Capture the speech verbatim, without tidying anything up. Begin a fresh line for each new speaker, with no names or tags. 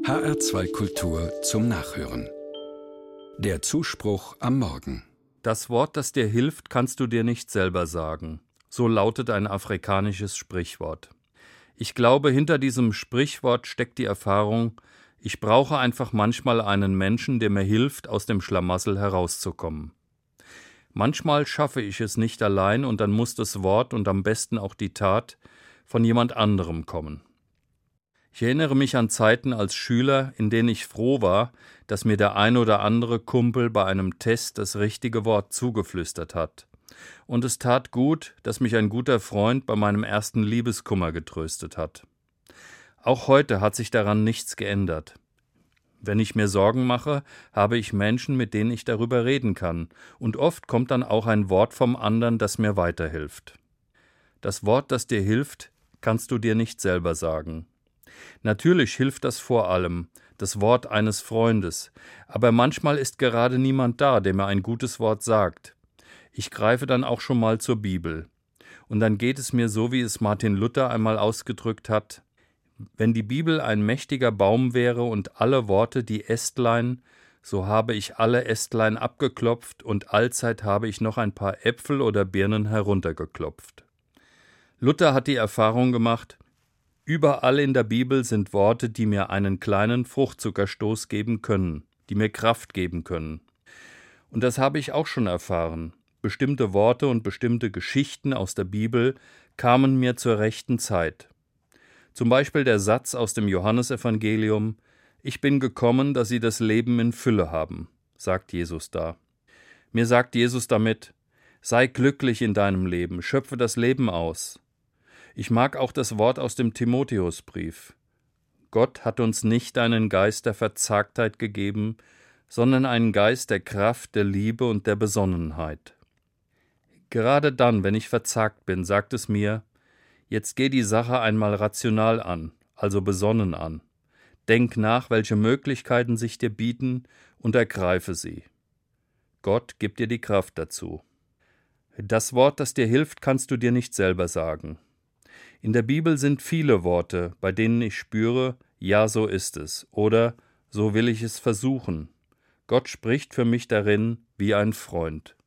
H R zwei Kultur zum Nachhören. Der Zuspruch am Morgen.
Das Wort, das dir hilft, kannst du dir nicht selber sagen. So lautet ein afrikanisches Sprichwort. Ich glaube, hinter diesem Sprichwort steckt die Erfahrung, ich brauche einfach manchmal einen Menschen, der mir hilft, aus dem Schlamassel herauszukommen. Manchmal schaffe ich es nicht allein und dann muss das Wort und am besten auch die Tat von jemand anderem kommen. Ich erinnere mich an Zeiten als Schüler, in denen ich froh war, dass mir der ein oder andere Kumpel bei einem Test das richtige Wort zugeflüstert hat. Und es tat gut, dass mich ein guter Freund bei meinem ersten Liebeskummer getröstet hat. Auch heute hat sich daran nichts geändert. Wenn ich mir Sorgen mache, habe ich Menschen, mit denen ich darüber reden kann, und oft kommt dann auch ein Wort vom anderen, das mir weiterhilft. Das Wort, das dir hilft, kannst du dir nicht selber sagen. Natürlich hilft das vor allem, das Wort eines Freundes, aber manchmal ist gerade niemand da, der mir ein gutes Wort sagt. Ich greife dann auch schon mal zur Bibel. Und dann geht es mir so, wie es Martin Luther einmal ausgedrückt hat: Wenn die Bibel ein mächtiger Baum wäre und alle Worte die Ästlein, so habe ich alle Ästlein abgeklopft und allzeit habe ich noch ein paar Äpfel oder Birnen heruntergeklopft. Luther hat die Erfahrung gemacht: Überall in der Bibel sind Worte, die mir einen kleinen Fruchtzuckerstoß geben können, die mir Kraft geben können. Und das habe ich auch schon erfahren. Bestimmte Worte und bestimmte Geschichten aus der Bibel kamen mir zur rechten Zeit. Zum Beispiel der Satz aus dem Johannesevangelium: Ich bin gekommen, dass sie das Leben in Fülle haben, sagt Jesus da. Mir sagt Jesus damit: Sei glücklich in deinem Leben, schöpfe das Leben aus. Ich mag auch das Wort aus dem Timotheusbrief. Gott hat uns nicht einen Geist der Verzagtheit gegeben, sondern einen Geist der Kraft, der Liebe und der Besonnenheit. Gerade dann, wenn ich verzagt bin, sagt es mir: Jetzt geh die Sache einmal rational an, also besonnen an. Denk nach, welche Möglichkeiten sich dir bieten, und ergreife sie. Gott gibt dir die Kraft dazu. Das Wort, das dir hilft, kannst du dir nicht selber sagen. In der Bibel sind viele Worte, bei denen ich spüre, ja, so ist es, oder so will ich es versuchen. Gott spricht für mich darin wie ein Freund.